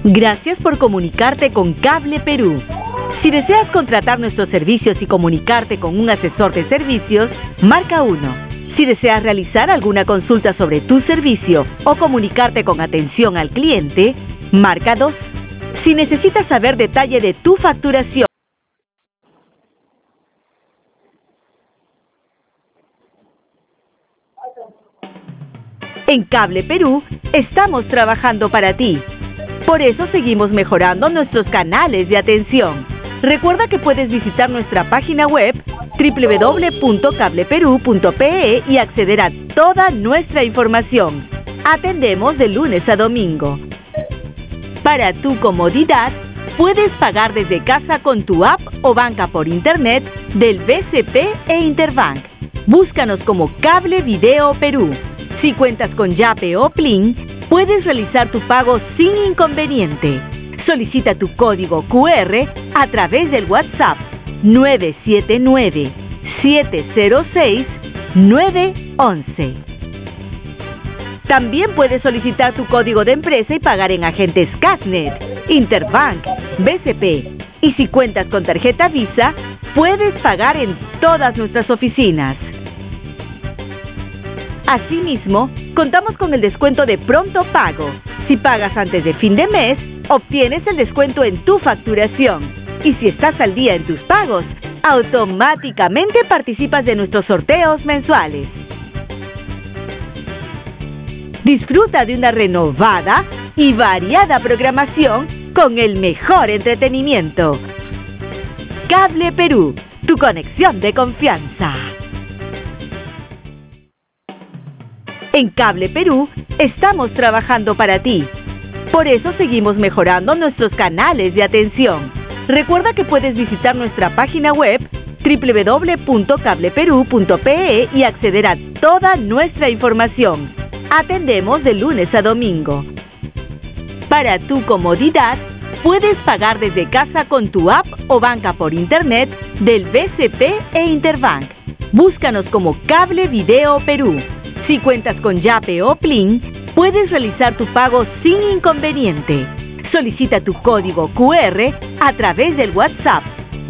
Gracias por comunicarte con Cable Perú. Si deseas contratar nuestros servicios y comunicarte con un asesor de servicios, marca 1. Si deseas realizar alguna consulta sobre tu servicio o comunicarte con atención al cliente, marca 2. Si necesitas saber detalle de tu facturación, en Cable Perú estamos trabajando para ti. Por eso seguimos mejorando nuestros canales de atención. Recuerda que puedes visitar nuestra página web www.cableperu.pe y acceder a toda nuestra información. Atendemos de lunes a domingo. Para tu comodidad, puedes pagar desde casa con tu app o banca por internet del BCP e Interbank. Búscanos como Cable Video Perú. Si cuentas con Yape o Plin, puedes realizar tu pago sin inconveniente. Solicita tu código QR a través del WhatsApp 979-706-911. También puedes solicitar tu código de empresa y pagar en agentes Casnet, Interbank, BCP. Y si cuentas con tarjeta Visa, puedes pagar en todas nuestras oficinas. Asimismo, contamos con el descuento de pronto pago. Si pagas antes de fin de mes, obtienes el descuento en tu facturación. Y si estás al día en tus pagos, automáticamente participas de nuestros sorteos mensuales. Disfruta de una renovada y variada programación con el mejor entretenimiento. Cable Perú, tu conexión de confianza. En Cable Perú estamos trabajando para ti. Por eso seguimos mejorando nuestros canales de atención. Recuerda que puedes visitar nuestra página web www.cableperu.pe y acceder a toda nuestra información. Atendemos de lunes a domingo. Para tu comodidad, puedes pagar desde casa con tu app o banca por internet del BCP e Interbank. Búscanos como Cable Video Perú. Si cuentas con Yape o Plin, puedes realizar tu pago sin inconveniente. Solicita tu código QR a través del WhatsApp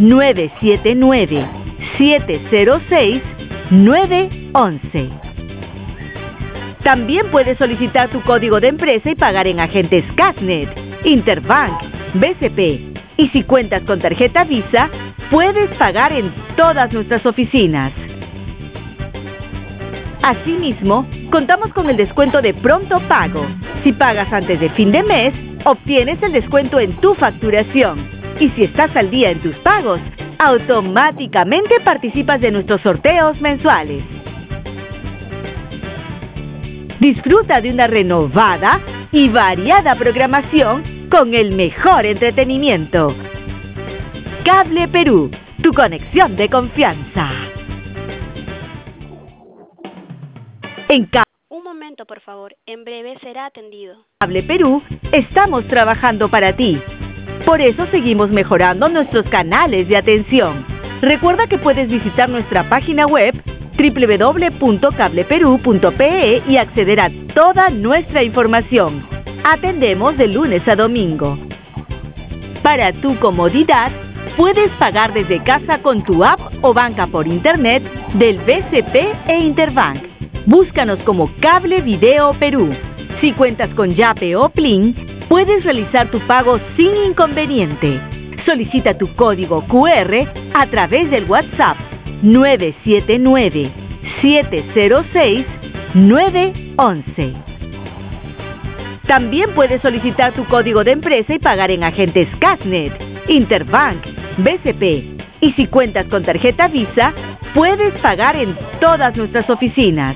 979-706-911. También puedes solicitar tu código de empresa y pagar en agentes Casnet, Interbank, BCP. Y si cuentas con tarjeta Visa, puedes pagar en todas nuestras oficinas. Asimismo, contamos con el descuento de pronto pago. Si pagas antes de fin de mes, obtienes el descuento en tu facturación. Y si estás al día en tus pagos, automáticamente participas de nuestros sorteos mensuales. Disfruta de una renovada y variada programación con el mejor entretenimiento. Cable Perú, tu conexión de confianza. Un momento, por favor. En breve será atendido. Cable Perú estamos trabajando para ti. Por eso seguimos mejorando nuestros canales de atención. Recuerda que puedes visitar nuestra página web www.cableperu.pe y acceder a toda nuestra información. Atendemos de lunes a domingo. Para tu comodidad, puedes pagar desde casa con tu app o banca por internet del BCP e Interbank. Búscanos como Cable Video Perú. Si cuentas con Yape o Plin, puedes realizar tu pago sin inconveniente. Solicita tu código QR a través del WhatsApp 979-706-911. También puedes solicitar tu código de empresa y pagar en agentes Casnet, Interbank, BCP. Y si cuentas con tarjeta Visa, puedes pagar en todas nuestras oficinas.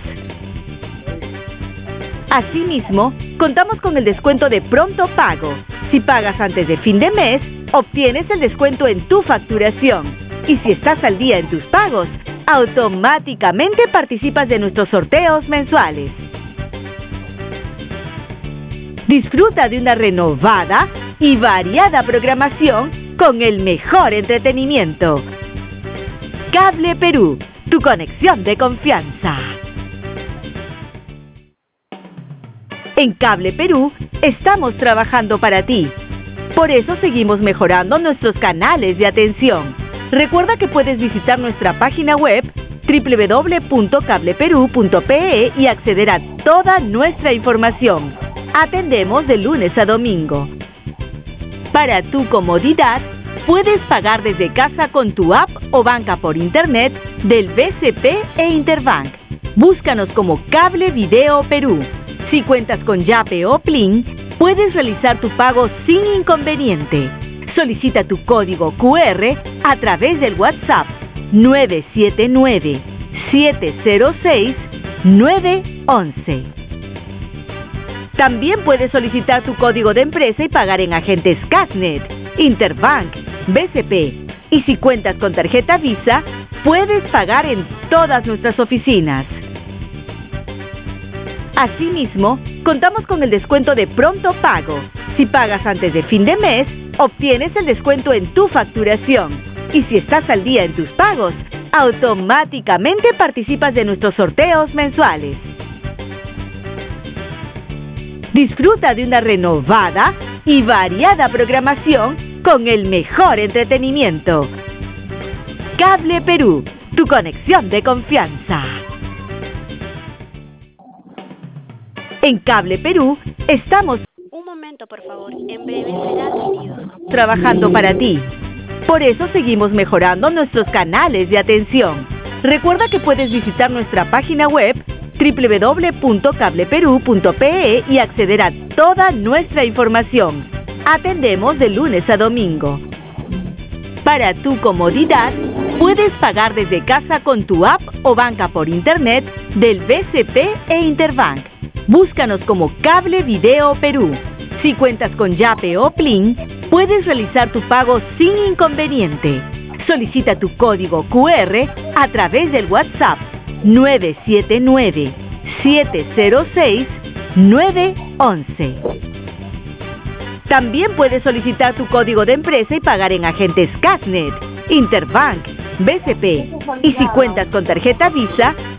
Asimismo, contamos con el descuento de pronto pago. Si pagas antes de fin de mes, obtienes el descuento en tu facturación. Y si estás al día en tus pagos, automáticamente participas de nuestros sorteos mensuales. Disfruta de una renovada y variada programación con el mejor entretenimiento. Cable Perú, tu conexión de confianza. En Cable Perú estamos trabajando para ti. Por eso seguimos mejorando nuestros canales de atención. Recuerda que puedes visitar nuestra página web www.cableperú.pe y acceder a toda nuestra información. Atendemos de lunes a domingo. Para tu comodidad, puedes pagar desde casa con tu app o banca por internet del BCP e Interbank. Búscanos como Cable Video Perú. Si cuentas con Yape o Plin, puedes realizar tu pago sin inconveniente. Solicita tu código QR a través del WhatsApp 979-706-911. También puedes solicitar tu código de empresa y pagar en agentes Casnet, Interbank, BCP. Y si cuentas con tarjeta Visa, puedes pagar en todas nuestras oficinas. Asimismo, contamos con el descuento de pronto pago. Si pagas antes de fin de mes, obtienes el descuento en tu facturación. Y si estás al día en tus pagos, automáticamente participas de nuestros sorteos mensuales. Disfruta de una renovada y variada programación con el mejor entretenimiento. Cable Perú, tu conexión de confianza. En Cable Perú estamos Un momento, por favor. En breve será atendido. trabajando para ti. Por eso seguimos mejorando nuestros canales de atención. Recuerda que puedes visitar nuestra página web www.cableperú.pe y acceder a toda nuestra información. Atendemos de lunes a domingo. Para tu comodidad, puedes pagar desde casa con tu app o banca por internet del BCP e Interbank. Búscanos como Cable Video Perú. Si cuentas con Yape o Plin, puedes realizar tu pago sin inconveniente. Solicita tu código QR a través del WhatsApp 979-706-911. También puedes solicitar tu código de empresa y pagar en agentes Casnet, Interbank, BCP. Y si cuentas con tarjeta Visa,